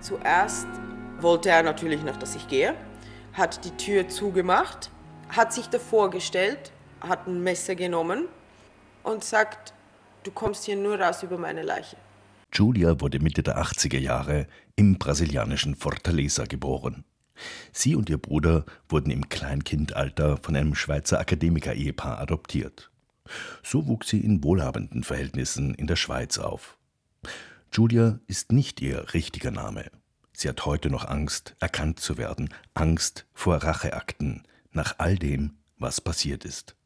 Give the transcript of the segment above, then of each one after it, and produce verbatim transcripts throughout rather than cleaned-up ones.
Zuerst wollte er natürlich noch, dass ich gehe, hat die Tür zugemacht, hat sich davor gestellt, hat ein Messer genommen und sagt, du kommst hier nur raus über meine Leiche. Julia wurde Mitte der achtziger Jahre im brasilianischen Fortaleza geboren. Sie und ihr Bruder wurden im Kleinkindalter von einem Schweizer Akademiker-Ehepaar adoptiert. So wuchs sie in wohlhabenden Verhältnissen in der Schweiz auf. Julia ist nicht ihr richtiger Name. Sie hat heute noch Angst, erkannt zu werden, Angst vor Racheakten, nach all dem, was passiert ist.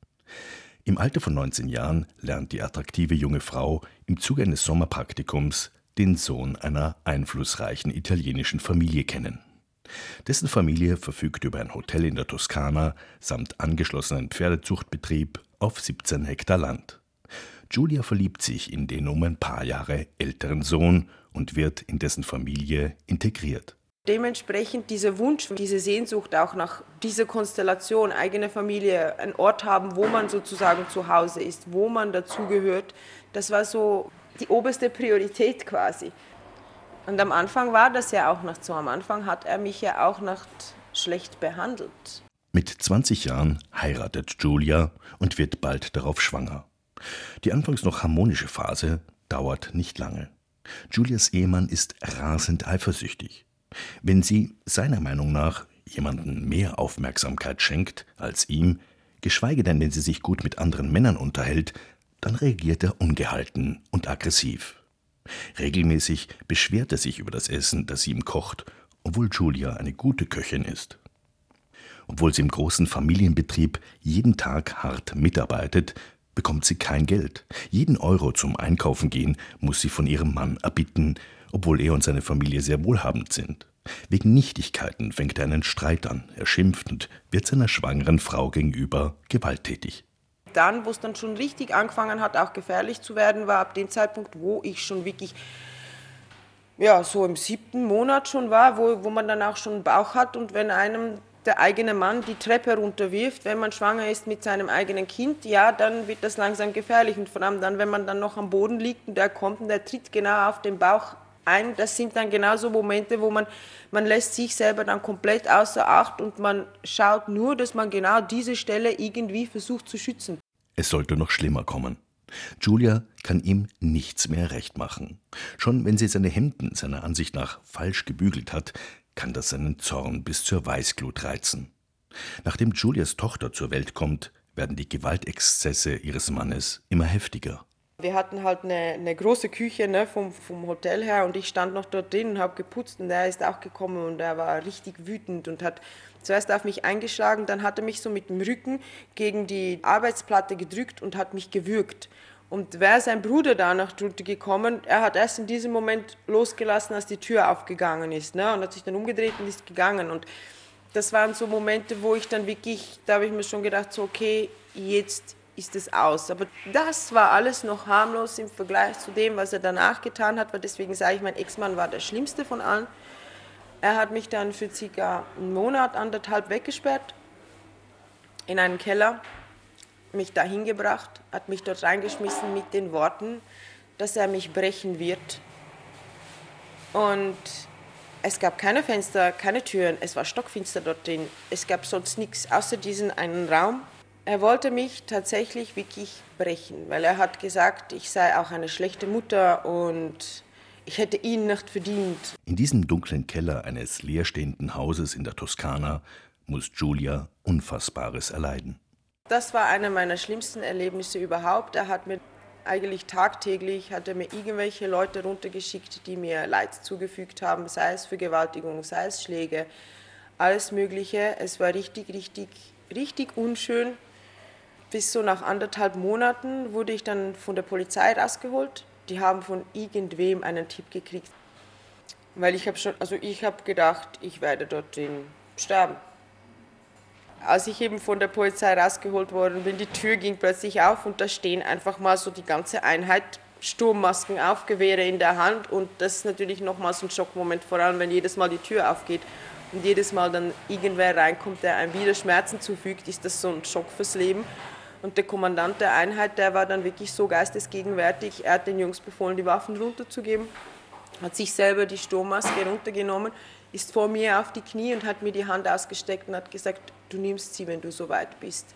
Im Alter von neunzehn Jahren lernt die attraktive junge Frau im Zuge eines Sommerpraktikums den Sohn einer einflussreichen italienischen Familie kennen. Dessen Familie verfügt über ein Hotel in der Toskana samt angeschlossenen Pferdezuchtbetrieb auf siebzehn Hektar Land. Julia verliebt sich in den um ein paar Jahre älteren Sohn und wird in dessen Familie integriert. Dementsprechend dieser Wunsch, diese Sehnsucht auch nach dieser Konstellation, eigene Familie, einen Ort haben, wo man sozusagen zu Hause ist, wo man dazugehört, das war so die oberste Priorität quasi. Und am Anfang war das ja auch noch so. Am Anfang hat er mich ja auch noch schlecht behandelt. Mit zwanzig Jahren heiratet Julia und wird bald darauf schwanger. Die anfangs noch harmonische Phase dauert nicht lange. Julias Ehemann ist rasend eifersüchtig. Wenn sie, seiner Meinung nach, jemanden mehr Aufmerksamkeit schenkt als ihm, geschweige denn, wenn sie sich gut mit anderen Männern unterhält, dann reagiert er ungehalten und aggressiv. Regelmäßig beschwert er sich über das Essen, das sie ihm kocht, obwohl Julia eine gute Köchin ist. Obwohl sie im großen Familienbetrieb jeden Tag hart mitarbeitet, bekommt sie kein Geld. Jeden Euro zum Einkaufen gehen muss sie von ihrem Mann erbitten, obwohl er und seine Familie sehr wohlhabend sind. Wegen Nichtigkeiten fängt er einen Streit an. Er schimpft und wird seiner schwangeren Frau gegenüber gewalttätig. Dann, wo es dann schon richtig angefangen hat, auch gefährlich zu werden, war ab dem Zeitpunkt, wo ich schon wirklich, ja, so im siebten Monat schon war, wo, wo man dann auch schon einen Bauch hat und wenn einem der eigene Mann die Treppe runterwirft, wenn man schwanger ist mit seinem eigenen Kind, ja, dann wird das langsam gefährlich und vor allem dann, wenn man dann noch am Boden liegt und der kommt und der tritt genau auf den Bauch ein, das sind dann genau so Momente, wo man, man lässt sich selber dann komplett außer Acht und man schaut nur, dass man genau diese Stelle irgendwie versucht zu schützen. Es sollte noch schlimmer kommen. Julia kann ihm nichts mehr recht machen. Schon wenn sie seine Hemden seiner Ansicht nach falsch gebügelt hat, kann das seinen Zorn bis zur Weißglut reizen. Nachdem Julias Tochter zur Welt kommt, werden die Gewaltexzesse ihres Mannes immer heftiger. Wir hatten halt eine, eine große Küche, ne, vom, vom Hotel her und ich stand noch dort drin und habe geputzt und er ist auch gekommen und er war richtig wütend und hat zuerst auf mich eingeschlagen, dann hat er mich so mit dem Rücken gegen die Arbeitsplatte gedrückt und hat mich gewürgt. Und wäre sein Bruder da noch drunter gekommen, er hat erst in diesem Moment losgelassen, als die Tür aufgegangen ist, ne, und hat sich dann umgedreht und ist gegangen. Und das waren so Momente, wo ich dann wirklich, da habe ich mir schon gedacht, so okay, jetzt ist es aus. Aber das war alles noch harmlos im Vergleich zu dem, was er danach getan hat, weil deswegen sage ich, mein Ex-Mann war der schlimmste von allen. Er hat mich dann für circa einen Monat, anderthalb weggesperrt in einen Keller, mich da hingebracht, hat mich dort reingeschmissen mit den Worten, dass er mich brechen wird. Und es gab keine Fenster, keine Türen, es war stockfinster dort drin. Es gab sonst nichts außer diesen einen Raum. Er wollte mich tatsächlich wirklich brechen, weil er hat gesagt, ich sei auch eine schlechte Mutter und ich hätte ihn nicht verdient. In diesem dunklen Keller eines leerstehenden Hauses in der Toskana muss Julia Unfassbares erleiden. Das war eine meiner schlimmsten Erlebnisse überhaupt. Er hat mir eigentlich tagtäglich, hat er mir irgendwelche Leute runtergeschickt, die mir Leid zugefügt haben, sei es Vergewaltigung, sei es Schläge, alles Mögliche. Es war richtig, richtig, richtig unschön. Bis so nach anderthalb Monaten wurde ich dann von der Polizei rausgeholt. Die haben von irgendwem einen Tipp gekriegt. Weil ich habe schon, also ich habe gedacht, ich werde dort sterben. Als ich eben von der Polizei rausgeholt worden bin, die Tür ging plötzlich auf und da stehen einfach mal so die ganze Einheit, Sturmmasken auf, Gewehre in der Hand und das ist natürlich nochmal so ein Schockmoment, vor allem wenn jedes Mal die Tür aufgeht und jedes Mal dann irgendwer reinkommt, der einem wieder Schmerzen zufügt, ist das so ein Schock fürs Leben. Und der Kommandant der Einheit, der war dann wirklich so geistesgegenwärtig, er hat den Jungs befohlen, die Waffen runterzugeben. hat sich selber die Sturmmaske runtergenommen, ist vor mir auf die Knie und hat mir die Hand ausgesteckt und hat gesagt, du nimmst sie, wenn du so weit bist.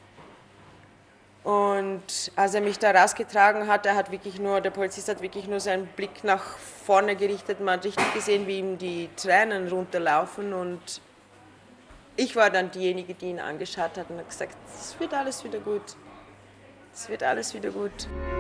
Und als er mich da rausgetragen hat, er hat wirklich nur, der Polizist hat wirklich nur seinen Blick nach vorne gerichtet, man hat richtig gesehen, wie ihm die Tränen runterlaufen und ich war dann diejenige, die ihn angeschaut hat und hat gesagt, es wird alles wieder gut, es wird alles wieder gut.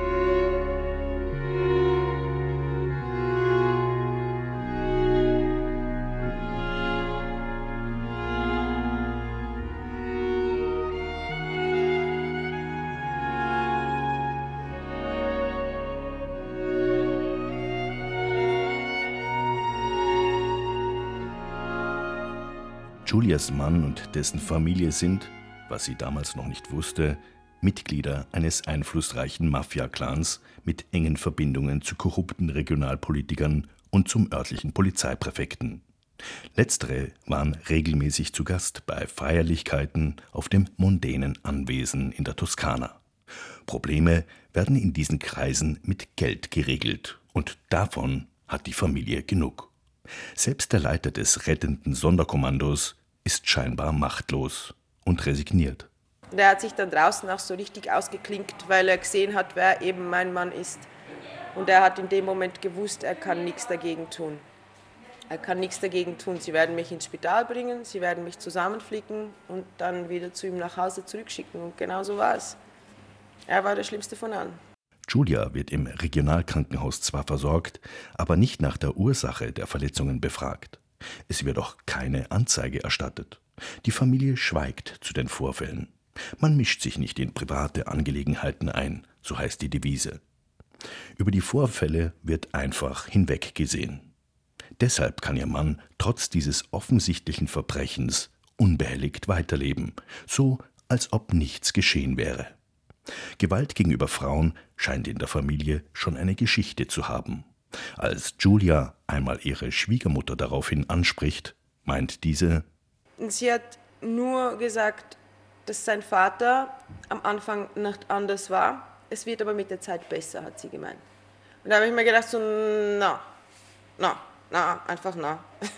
Giulias Mann und dessen Familie sind, was sie damals noch nicht wusste, Mitglieder eines einflussreichen Mafia-Clans mit engen Verbindungen zu korrupten Regionalpolitikern und zum örtlichen Polizeipräfekten. Letztere waren regelmäßig zu Gast bei Feierlichkeiten auf dem mondänen Anwesen in der Toskana. Probleme werden in diesen Kreisen mit Geld geregelt und davon hat die Familie genug. Selbst der Leiter des rettenden Sonderkommandos ist scheinbar machtlos und resigniert. Der hat sich dann draußen auch so richtig ausgeklinkt, weil er gesehen hat, wer eben mein Mann ist. Und er hat in dem Moment gewusst, er kann nichts dagegen tun. Er kann nichts dagegen tun. Sie werden mich ins Spital bringen, sie werden mich zusammenflicken und dann wieder zu ihm nach Hause zurückschicken. Und genau so war es. Er war der Schlimmste von allen. Giulia wird im Regionalkrankenhaus zwar versorgt, aber nicht nach der Ursache der Verletzungen befragt. Es wird auch keine Anzeige erstattet. Die Familie schweigt zu den Vorfällen. Man mischt sich nicht in private Angelegenheiten ein, so heißt die Devise. Über die Vorfälle wird einfach hinweggesehen. Deshalb kann ihr Mann trotz dieses offensichtlichen Verbrechens unbehelligt weiterleben, so als ob nichts geschehen wäre. Gewalt gegenüber Frauen scheint in der Familie schon eine Geschichte zu haben. Als Giulia einmal ihre Schwiegermutter daraufhin anspricht, meint diese: Sie hat nur gesagt, dass sein Vater am Anfang nicht anders war. Es wird aber mit der Zeit besser, hat sie gemeint. Und da habe ich mir gedacht, so, na, na, na, einfach na.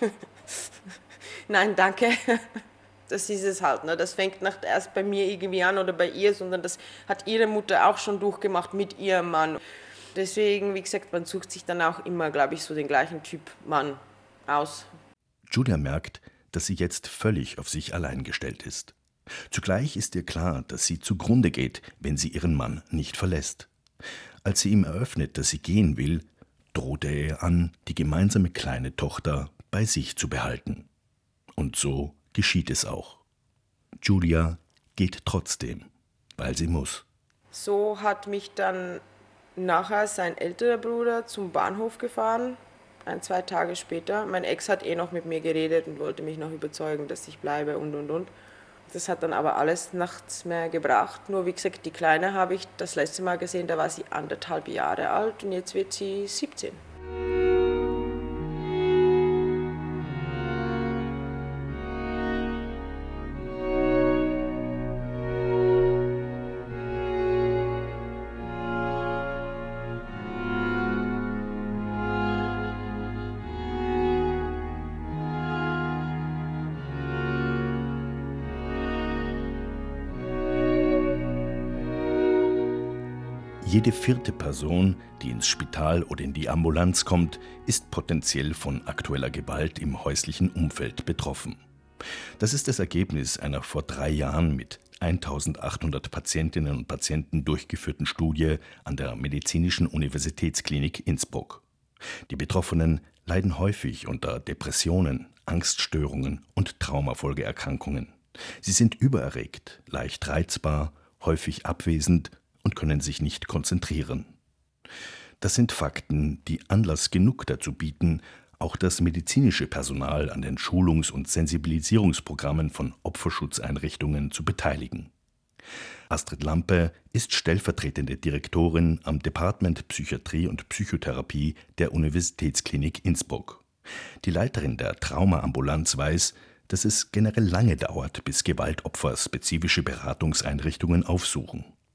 Nein, danke. Das ist es halt. Ne? Das fängt nicht erst bei mir irgendwie an oder bei ihr, sondern das hat ihre Mutter auch schon durchgemacht mit ihrem Mann. Deswegen, wie gesagt, man sucht sich dann auch immer, glaube ich, so den gleichen Typ Mann aus. Giulia merkt, dass sie jetzt völlig auf sich allein gestellt ist. Zugleich ist ihr klar, dass sie zugrunde geht, wenn sie ihren Mann nicht verlässt. Als sie ihm eröffnet, dass sie gehen will, droht er ihr an, die gemeinsame kleine Tochter bei sich zu behalten. Und so geschieht es auch. Giulia geht trotzdem, weil sie muss. So hat mich dann nachher sein älterer Bruder zum Bahnhof gefahren, ein, zwei Tage später. Mein Ex hat eh noch mit mir geredet und wollte mich noch überzeugen, dass ich bleibe und, und, und. Das hat dann aber alles nichts mehr gebracht. Nur wie gesagt, die Kleine habe ich das letzte Mal gesehen, da war sie anderthalb Jahre alt und jetzt wird sie siebzehn. Jede vierte Person, die ins Spital oder in die Ambulanz kommt, ist potenziell von aktueller Gewalt im häuslichen Umfeld betroffen. Das ist das Ergebnis einer vor drei Jahren mit eintausendachthundert Patientinnen und Patienten durchgeführten Studie an der Medizinischen Universitätsklinik Innsbruck. Die Betroffenen leiden häufig unter Depressionen, Angststörungen und Traumafolgeerkrankungen. Sie sind übererregt, leicht reizbar, häufig abwesend und können sich nicht konzentrieren. Das sind Fakten, die Anlass genug dazu bieten, auch das medizinische Personal an den Schulungs- und Sensibilisierungsprogrammen von Opferschutzeinrichtungen zu beteiligen. Astrid Lampe ist stellvertretende Direktorin am Department Psychiatrie und Psychotherapie der Universitätsklinik Innsbruck. Die Leiterin der Traumaambulanz weiß, dass es generell lange dauert, bis Gewaltopfer spezifische Beratungseinrichtungen aufsuchen.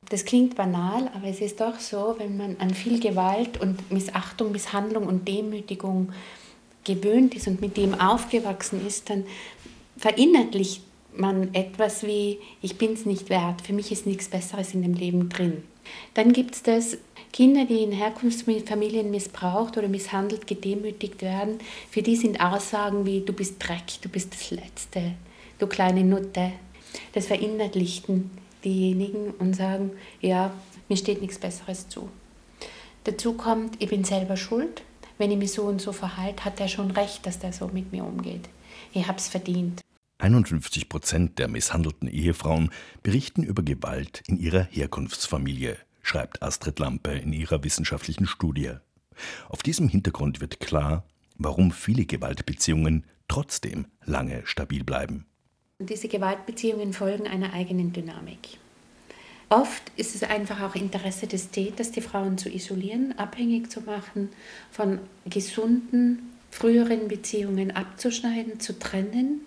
Das klingt banal, aber es ist doch so, wenn man an viel Gewalt und Missachtung, Misshandlung und Demütigung gewöhnt ist und mit dem aufgewachsen ist, dann verinnerlicht man etwas wie, ich bin es nicht wert, für mich ist nichts Besseres in dem Leben drin. Dann gibt es das, Kinder, die in Herkunftsfamilien missbraucht oder misshandelt, gedemütigt werden, für die sind Aussagen wie, du bist Dreck, du bist das Letzte, du kleine Nutte. Das verinnerlichten diejenigen und sagen, ja, mir steht nichts Besseres zu. Dazu kommt, ich bin selber schuld. Wenn ich mich so und so verhalte, hat er schon recht, dass der so mit mir umgeht. Ich habe es verdient. einundfünfzig Prozent der misshandelten Ehefrauen berichten über Gewalt in ihrer Herkunftsfamilie, schreibt Astrid Lampe in ihrer wissenschaftlichen Studie. Auf diesem Hintergrund wird klar, warum viele Gewaltbeziehungen trotzdem lange stabil bleiben. Und diese Gewaltbeziehungen folgen einer eigenen Dynamik. Oft ist es einfach auch Interesse des Täters, die Frauen zu isolieren, abhängig zu machen, von gesunden, früheren Beziehungen abzuschneiden, zu trennen,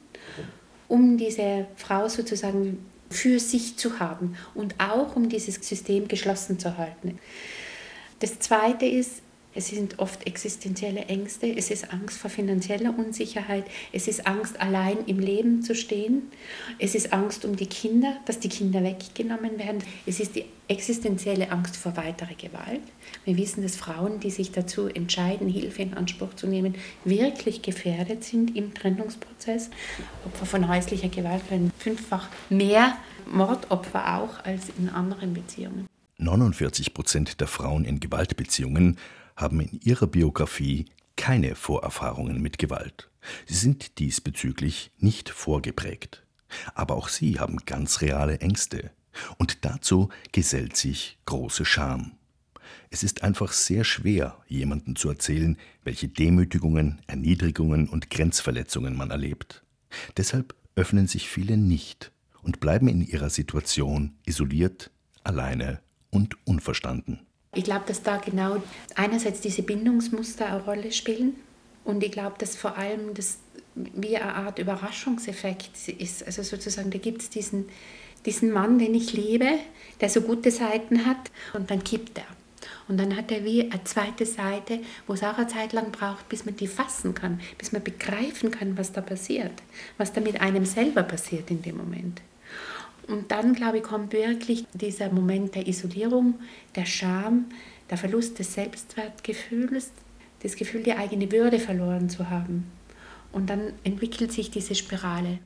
um diese Frau sozusagen für sich zu haben und auch um dieses System geschlossen zu halten. Das Zweite ist, es sind oft existenzielle Ängste, es ist Angst vor finanzieller Unsicherheit, es ist Angst, allein im Leben zu stehen, es ist Angst um die Kinder, dass die Kinder weggenommen werden, es ist die existenzielle Angst vor weiterer Gewalt. Wir wissen, dass Frauen, die sich dazu entscheiden, Hilfe in Anspruch zu nehmen, wirklich gefährdet sind im Trennungsprozess. Opfer von häuslicher Gewalt werden fünffach mehr Mordopfer auch als in anderen Beziehungen. neunundvierzig Prozent der Frauen in Gewaltbeziehungen haben in ihrer Biografie keine Vorerfahrungen mit Gewalt. Sie sind diesbezüglich nicht vorgeprägt. Aber auch sie haben ganz reale Ängste. Und dazu gesellt sich große Scham. Es ist einfach sehr schwer, jemandem zu erzählen, welche Demütigungen, Erniedrigungen und Grenzverletzungen man erlebt. Deshalb öffnen sich viele nicht und bleiben in ihrer Situation isoliert, alleine und unverstanden. Ich glaube, dass da genau einerseits diese Bindungsmuster eine Rolle spielen und ich glaube, dass vor allem das wie eine Art Überraschungseffekt ist. Also sozusagen, da gibt es diesen, diesen Mann, den ich liebe, der so gute Seiten hat und dann kippt er. Und dann hat er wie eine zweite Seite, wo es auch eine Zeit lang braucht, bis man die fassen kann, bis man begreifen kann, was da passiert, was da mit einem selber passiert in dem Moment. Und dann, glaube ich, kommt wirklich dieser Moment der Isolierung, der Scham, der Verlust des Selbstwertgefühls, das Gefühl, die eigene Würde verloren zu haben. Und dann entwickelt sich diese Spirale.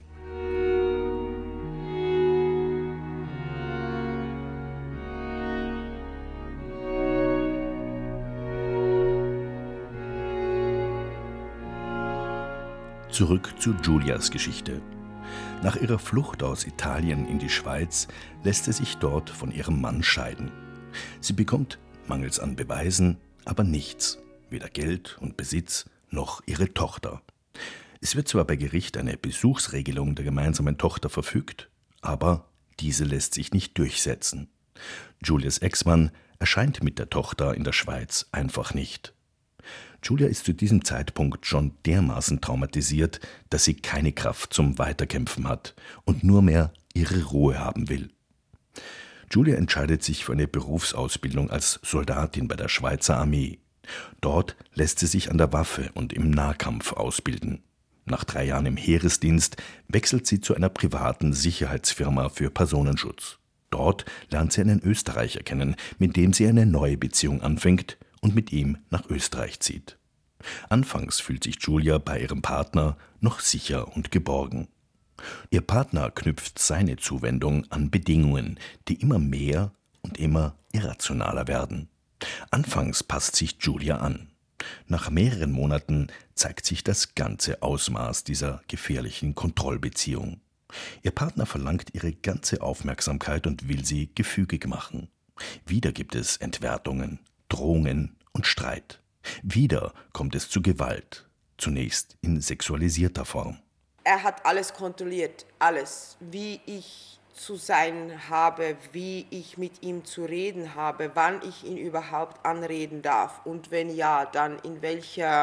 Zurück zu Giulias Geschichte. Nach ihrer Flucht aus Italien in die Schweiz lässt sie sich dort von ihrem Mann scheiden. Sie bekommt mangels an Beweisen aber nichts, weder Geld und Besitz noch ihre Tochter. Es wird zwar bei Gericht eine Besuchsregelung der gemeinsamen Tochter verfügt, aber diese lässt sich nicht durchsetzen. Giulias Ex-Mann erscheint mit der Tochter in der Schweiz einfach nicht. Giulia ist zu diesem Zeitpunkt schon dermaßen traumatisiert, dass sie keine Kraft zum Weiterkämpfen hat und nur mehr ihre Ruhe haben will. Giulia entscheidet sich für eine Berufsausbildung als Soldatin bei der Schweizer Armee. Dort lässt sie sich an der Waffe und im Nahkampf ausbilden. Nach drei Jahren im Heeresdienst wechselt sie zu einer privaten Sicherheitsfirma für Personenschutz. Dort lernt sie einen Österreicher kennen, mit dem sie eine neue Beziehung anfängt und mit ihm nach Österreich zieht. Anfangs fühlt sich Giulia bei ihrem Partner noch sicher und geborgen. Ihr Partner knüpft seine Zuwendung an Bedingungen, die immer mehr und immer irrationaler werden. Anfangs passt sich Giulia an. Nach mehreren Monaten zeigt sich das ganze Ausmaß dieser gefährlichen Kontrollbeziehung. Ihr Partner verlangt ihre ganze Aufmerksamkeit und will sie gefügig machen. Wieder gibt es Entwertungen, Drohungen und Streit. Wieder kommt es zu Gewalt, zunächst in sexualisierter Form. Er hat alles kontrolliert, alles, wie ich zu sein habe, wie ich mit ihm zu reden habe, wann ich ihn überhaupt anreden darf und wenn ja, dann in welcher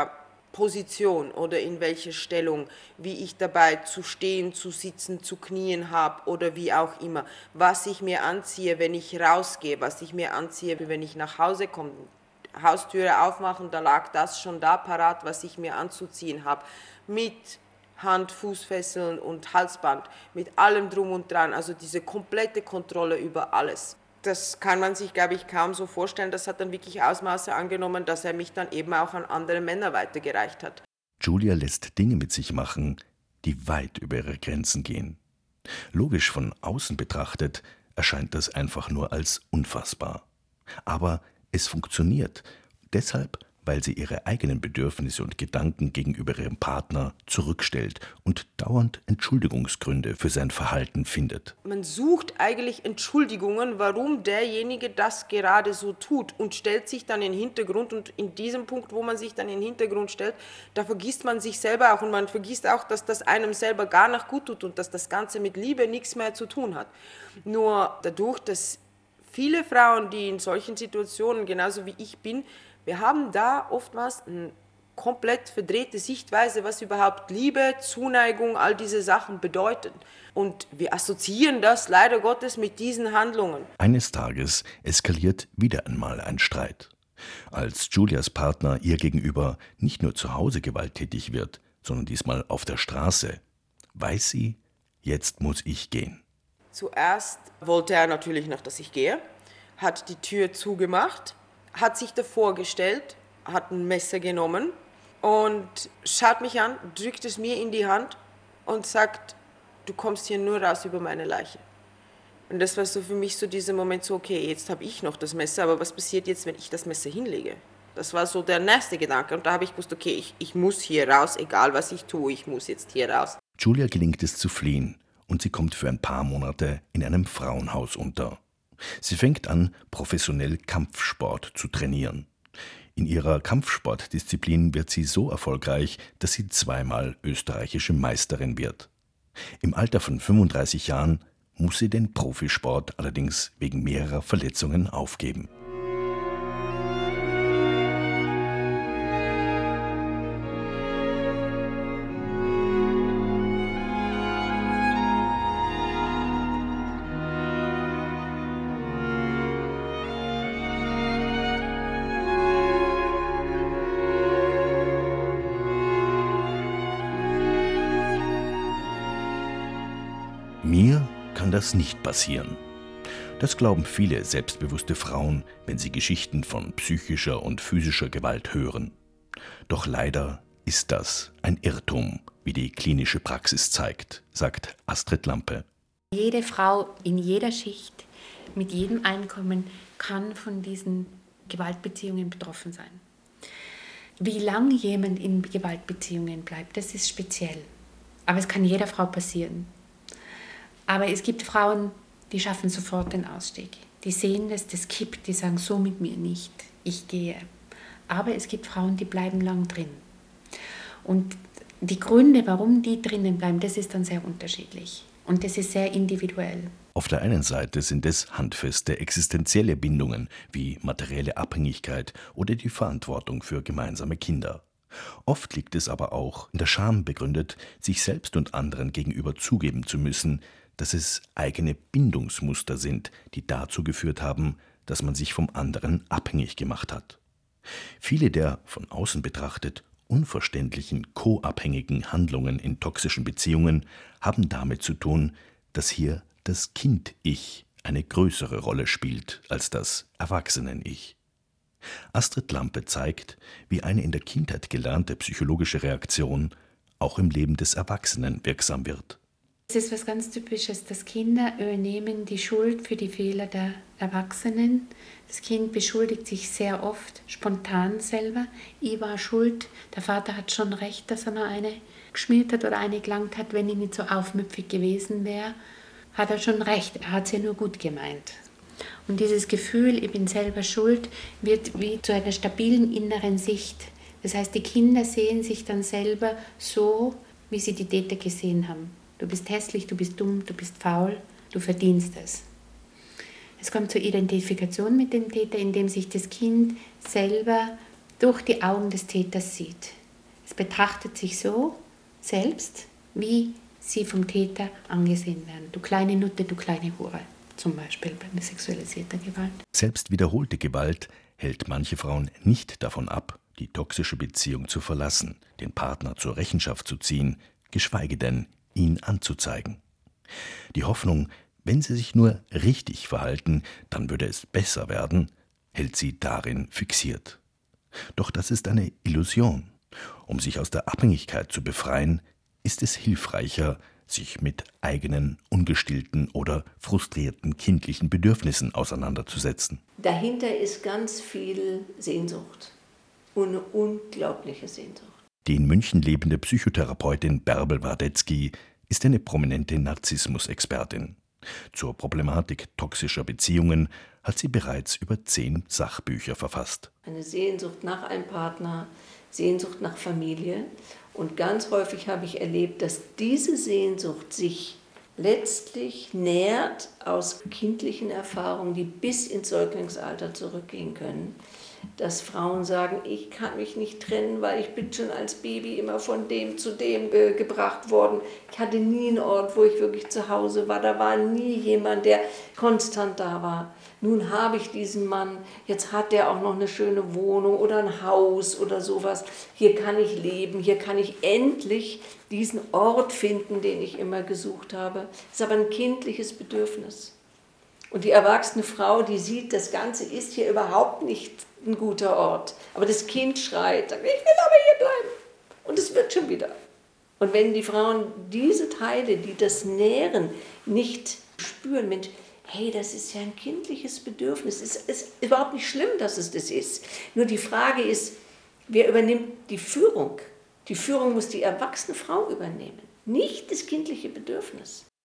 Position oder in welcher Stellung, wie ich dabei zu stehen, zu sitzen, zu knien habe oder wie auch immer, was ich mir anziehe, wenn ich rausgehe, was ich mir anziehe, wenn ich nach Hause komme, Haustüre aufmachen, da lag das schon da parat, was ich mir anzuziehen habe, mit Hand, Fußfesseln und Halsband, mit allem drum und dran, also diese komplette Kontrolle über alles. Das kann man sich, glaube ich, kaum so vorstellen. Das hat dann wirklich Ausmaße angenommen, dass er mich dann eben auch an andere Männer weitergereicht hat. Julia lässt Dinge mit sich machen, die weit über ihre Grenzen gehen. Logisch von außen betrachtet erscheint das einfach nur als unfassbar. Aber es funktioniert. Deshalb, weil sie ihre eigenen Bedürfnisse und Gedanken gegenüber ihrem Partner zurückstellt und dauernd Entschuldigungsgründe für sein Verhalten findet. Man sucht eigentlich Entschuldigungen, warum derjenige das gerade so tut und stellt sich dann in den Hintergrund. Und in diesem Punkt, wo man sich dann in den Hintergrund stellt, da vergisst man sich selber auch und man vergisst auch, dass das einem selber gar nicht gut tut und dass das Ganze mit Liebe nichts mehr zu tun hat. Nur dadurch, dass viele Frauen, die in solchen Situationen, genauso wie ich bin, wir haben da oftmals eine komplett verdrehte Sichtweise, was überhaupt Liebe, Zuneigung, all diese Sachen bedeuten. Und wir assoziieren das leider Gottes mit diesen Handlungen. Eines Tages eskaliert wieder einmal ein Streit. Als Julias Partner ihr gegenüber nicht nur zu Hause gewalttätig wird, sondern diesmal auf der Straße, weiß sie, jetzt muss ich gehen. Zuerst wollte er natürlich noch, dass ich gehe, hat die Tür zugemacht, hat sich davor gestellt, hat ein Messer genommen und schaut mich an, drückt es mir in die Hand und sagt, du kommst hier nur raus über meine Leiche. Und das war so für mich so dieser Moment so, okay, jetzt habe ich noch das Messer, aber was passiert jetzt, wenn ich das Messer hinlege? Das war so der nächste Gedanke und da habe ich gewusst, okay, ich, ich muss hier raus, egal was ich tue, ich muss jetzt hier raus. Julia gelingt es zu fliehen und sie kommt für ein paar Monate in einem Frauenhaus unter. Sie fängt an, professionell Kampfsport zu trainieren. In ihrer Kampfsportdisziplin wird sie so erfolgreich, dass sie zweimal österreichische Meisterin wird. Im Alter von fünfunddreißig Jahren muss sie den Profisport allerdings wegen mehrerer Verletzungen aufgeben. Mir kann das nicht passieren. Das glauben viele selbstbewusste Frauen, wenn sie Geschichten von psychischer und physischer Gewalt hören. Doch leider ist das ein Irrtum, wie die klinische Praxis zeigt, sagt Astrid Lampe. Jede Frau in jeder Schicht, mit jedem Einkommen, kann von diesen Gewaltbeziehungen betroffen sein. Wie lange jemand in Gewaltbeziehungen bleibt, das ist speziell. Aber es kann jeder Frau passieren. Aber es gibt Frauen, die schaffen sofort den Ausstieg. Die sehen das, das kippt, die sagen, so mit mir nicht, ich gehe. Aber es gibt Frauen, die bleiben lang drin. Und die Gründe, warum die drinnen bleiben, das ist dann sehr unterschiedlich. Und das ist sehr individuell. Auf der einen Seite sind es handfeste existenzielle Bindungen wie materielle Abhängigkeit oder die Verantwortung für gemeinsame Kinder. Oft liegt es aber auch in der Scham begründet, sich selbst und anderen gegenüber zugeben zu müssen, dass es eigene Bindungsmuster sind, die dazu geführt haben, dass man sich vom anderen abhängig gemacht hat. Viele der von außen betrachtet unverständlichen co-abhängigen Handlungen in toxischen Beziehungen haben damit zu tun, dass hier das Kind-Ich eine größere Rolle spielt als das Erwachsenen-Ich. Astrid Lampe zeigt, wie eine in der Kindheit gelernte psychologische Reaktion auch im Leben des Erwachsenen wirksam wird. Es ist was ganz Typisches, dass Kinder übernehmen die Schuld für die Fehler der Erwachsenen. Das Kind beschuldigt sich sehr oft spontan selber. Ich war schuld, der Vater hat schon recht, dass er noch eine geschmiert hat oder eine gelangt hat, wenn ich nicht so aufmüpfig gewesen wäre. Hat er schon recht, er hat es ja nur gut gemeint. Und dieses Gefühl, ich bin selber schuld, wird wie zu einer stabilen inneren Sicht. Das heißt, die Kinder sehen sich dann selber so, wie sie die Täter gesehen haben. Du bist hässlich, du bist dumm, du bist faul, du verdienst es. Es kommt zur Identifikation mit dem Täter, indem sich das Kind selber durch die Augen des Täters sieht. Es betrachtet sich so selbst, wie sie vom Täter angesehen werden. Du kleine Nutte, du kleine Hure, zum Beispiel bei sexualisierter Gewalt. Selbst wiederholte Gewalt hält manche Frauen nicht davon ab, die toxische Beziehung zu verlassen, den Partner zur Rechenschaft zu ziehen, geschweige denn, ihn anzuzeigen. Die Hoffnung, wenn sie sich nur richtig verhalten, dann würde es besser werden, hält sie darin fixiert. Doch das ist eine Illusion. Um sich aus der Abhängigkeit zu befreien, ist es hilfreicher, sich mit eigenen ungestillten oder frustrierten kindlichen Bedürfnissen auseinanderzusetzen. Dahinter ist ganz viel Sehnsucht und eine unglaubliche Sehnsucht. Die in München lebende Psychotherapeutin Bärbel Wardetzky ist eine prominente Narzissmus-Expertin. Zur Problematik toxischer Beziehungen hat sie bereits über zehn Sachbücher verfasst. Eine Sehnsucht nach einem Partner, Sehnsucht nach Familie. Und ganz häufig habe ich erlebt, dass diese Sehnsucht sich letztlich nährt aus kindlichen Erfahrungen, die bis ins Säuglingsalter zurückgehen können. Dass Frauen sagen, ich kann mich nicht trennen, weil ich bin schon als Baby immer von dem zu dem ge- gebracht worden. Ich hatte nie einen Ort, wo ich wirklich zu Hause war. Da war nie jemand, der konstant da war. Nun habe ich diesen Mann, jetzt hat der auch noch eine schöne Wohnung oder ein Haus oder sowas. Hier kann ich leben, hier kann ich endlich diesen Ort finden, den ich immer gesucht habe. Das ist aber ein kindliches Bedürfnis. Und die erwachsene Frau, die sieht, das Ganze ist hier überhaupt nicht ein guter Ort. Aber das Kind schreit, sagt, ich will aber hier bleiben. Und es wird schon wieder. Und wenn die Frauen diese Teile, die das nähren, nicht spüren, Mensch, hey, das ist ja ein kindliches Bedürfnis. Es ist überhaupt nicht schlimm, dass es das ist. Nur die Frage ist, wer übernimmt die Führung? Die Führung muss die erwachsene Frau übernehmen, nicht das kindliche Bedürfnis.